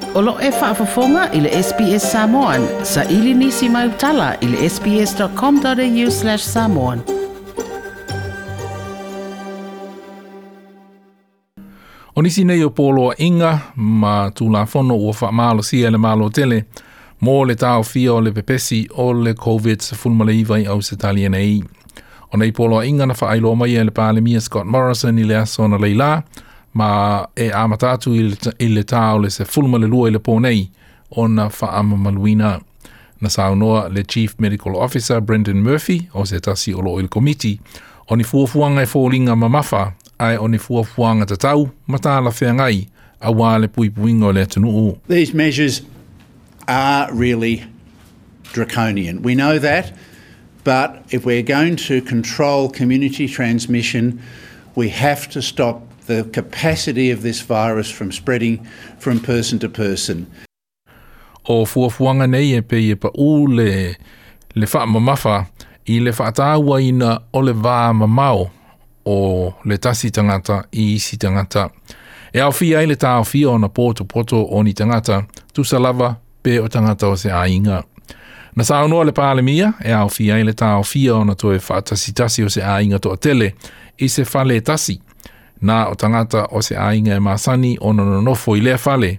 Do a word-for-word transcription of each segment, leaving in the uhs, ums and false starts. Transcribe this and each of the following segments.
Olo e whaafafonga i le S B S Samoan. Sa ili nisi mai utala i le sbs.com.au slash Samoan. O nisi nei o polo inga ma tula fono ua wha malo sia le malo tele mo le tau fia o le pepesi o le COVID sa fulmale iwai au se talia nei. O nei polo inga na wha ailo mai e le pālemia Scott Morrison i le aso na leila ma e amatatu i le tau le se fulmale lua i le pōnei o na wha amamaluina. Na saunoa le Chief Medical Officer Brendan Murphy o se tasi o lo il komiti o ni fuafuanga e fōlinga mamafa ai o ni fuafuanga tatau matala whengai a wale pui puingo le tunuu. These measures are really draconian. We know that, but if we're going to control community transmission, we have to stop the capacity of this virus from spreading from person to person. O fuafuanga nei e pe e pa u le, le wha mamafa i le whaataua ina o le wā mamao o le tasi tangata i isi tangata. E au fia i le tāo fia o na poto poto o ni tangata, tu salava pe o tangata o se ainga. Na saunoa le pālemia, e au fia i le tāo fia o na toe whaatasi tasi o se ainga to tele i se whale tasi. Na o tangata o se ainga e masani o na nonofo i lea whale,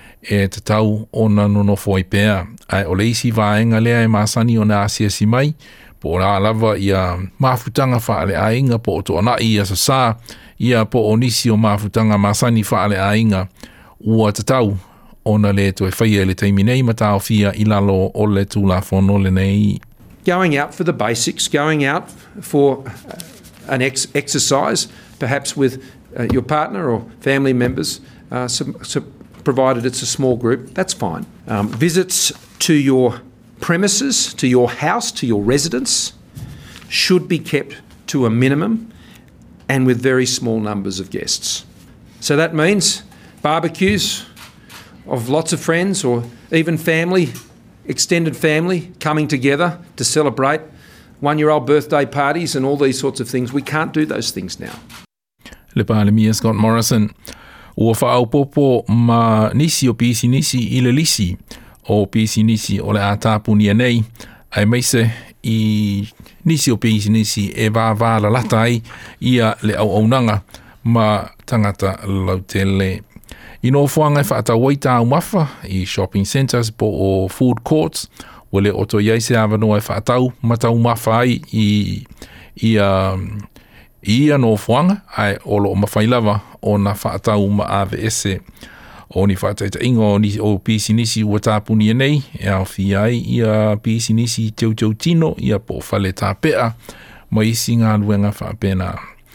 e te tau o na nonofo i pēa. Ai o le isi vāenga lea e masani o na asia si mai, po rā lava ia mafutanga whaale ainga po o toa nai ia sa sā, ia po o nisi o mafutanga masani whaale ainga ua te tau o na le to e whaia le teimi nei matao fia i lalo o le tūla whono le nei. Going out for the basics, going out for an ex exercise, perhaps with uh, your partner or family members, uh, so, so provided it's a small group, that's fine. Um, visits to your premises, to your house, to your residence, should be kept to a minimum and with very small numbers of guests. So that means barbecues of lots of friends or even family, extended family coming together to celebrate one-year-old birthday parties and all these sorts of things. We can't do those things now. Le pālemia Scott Morrison. Ua whaaupopo ma nisi o pisi nisi i le lisi o pisi nisi o le ātāpunia nei, ai meise i nisi o pisi nisi e vāvā la latai ia le au aunanga ma tangata lautele. I no whuanga e whaatawaita au mafa i shopping centres po o food courts, wale oto iaise awanoa e whaatau matau mafa ai i, i, um, i no whuanga ai olo o mawhailawa o na whaatau ma A V S e. O ni whaataita ingo o, o pisi nisi ua tāpunia nei, e au fi ai i a pisi nisi teu teu tino i a po whale tāpea, ma isi ngā luenga whaapena.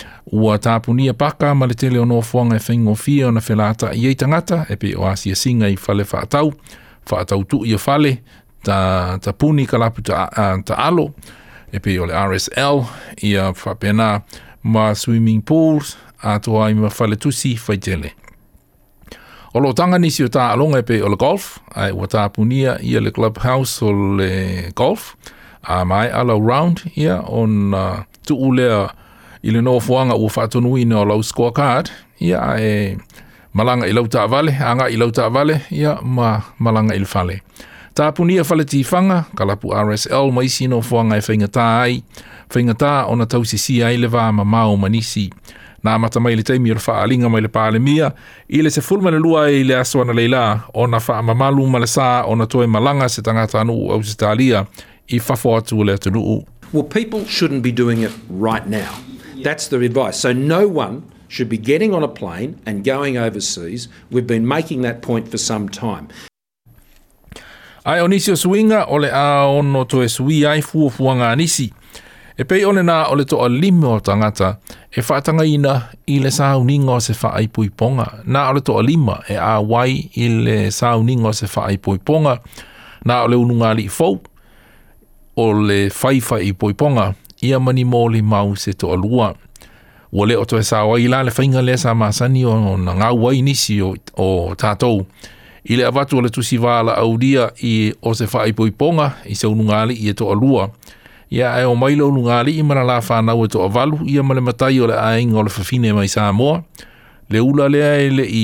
Ua tāpunia paka ma le tele o no whuanga e whaingo fia o na whelata i ei tangata, e pe o asia singa i whale whaatau, whaatau tu i a whale, ta, ta puni kalapu ta, uh, ta alo, e pe o le R S L i a whaapena ma swimming pools, a toa i ma whale tusi whaitele. O lo tanga nisi o tā alonga e pe o le golf, ai ua tāpunia ia le clubhouse o le golf, a mai ala round ia on uh, tu ulea i le no fuanga ua whaatonu ina o lau scorecard, ia e malanga i lau tā vale, anga i lau tā vale, ia ma malanga i le whale. Tāpunia whale tifanga, kalapu R S L maisi no fuanga e whaingatā ai, whaingatā o na tausisi ai le vā ma mao manisi. Nā mata mai le teimi o le whaalinga mai le pālemia, i le se fulmane lua i le asoana leila, o na wha mamalu ma le sā, o na toe malanga se tangata anu au se tālia, i whafo atu le atunuu. Well, people shouldn't be doing it right now. That's the advice. So no one should be getting on a plane and going overseas. We've been making that point for some time. Ai o nisi o suinga, o le a ono toe sui ai fuafuanga nisi. E pei one nā o le toa lima o tangata, e whaatanga ina i le sauninga o se whaaipuiponga. Nā o le toa lima e a wai i le sauninga o se whaaipuiponga. Nā o le unungali i fau, o le whaiwha i poiponga, ia mani mōli mau se toa lua. Ua le o toe sa wai la le whainga le sa masani o na ngā wai nisi o, o tātou. I le avatu o le tusi wāla audia i o se whaaipuiponga i se unungali i e toa lua. Ia e o mailo nungali i mana la whanau e toa valu, ia male matai o le ainga o le whawhine mai Samoa. Le ula lea e le i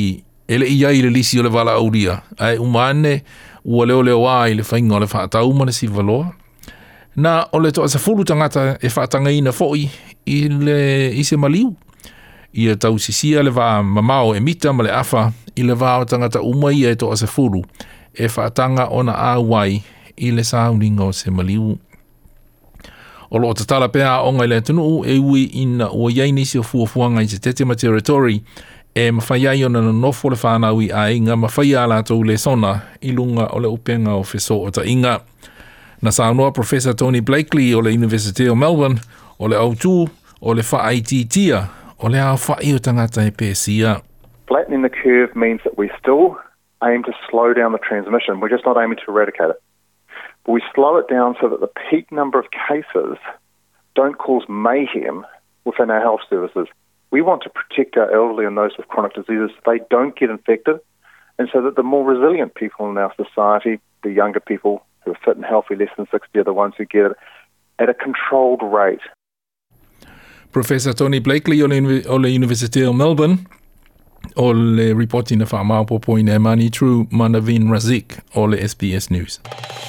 Ele ia i le lisi o le wala auria. Ai umane ua leo leo wā i le whainga o le whaatau mana si valoa. Na o le toa sa fulu tangata e whaatanga ina fōi i le i se maliu. Ia tau sisia le wā mamao e mita ma le awha i le wā o tangata umai e toa sa fulu e whaatanga ona āwai i le sauninga o se maliu. O lo te tala pēa o ngai le tunu e ui ina ua iei nisi o fuafuanga i te Tetema Territory e mawhai ai ona na nofo le whānaui a inga mawhai a lātou le sona i lunga o le upenga o wheso o ta inga. Na saunoa Professor Tony Blakely o le University of Melbourne o le autu o le whaaititia o le au whai o tangata e pēsia. Flattening the curve means that we still aim to slow down the transmission. We're just not aiming to eradicate it. But we slow it down so that the peak number of cases don't cause mayhem within our health services. We want to protect our elderly and those with chronic diseases so they don't get infected, and so that the more resilient people in our society, the younger people who are fit and healthy, less than sixty, are the ones who get it at a controlled rate. Professor Tony Blakely o le, o le University of Melbourne o le reporti na whaamaupopo i Mani True Manavin Razik o le S B S News.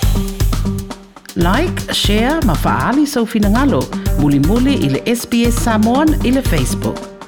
Like, share, ma faali sau finangalo, muli muli i le S B S Samoan i le Facebook.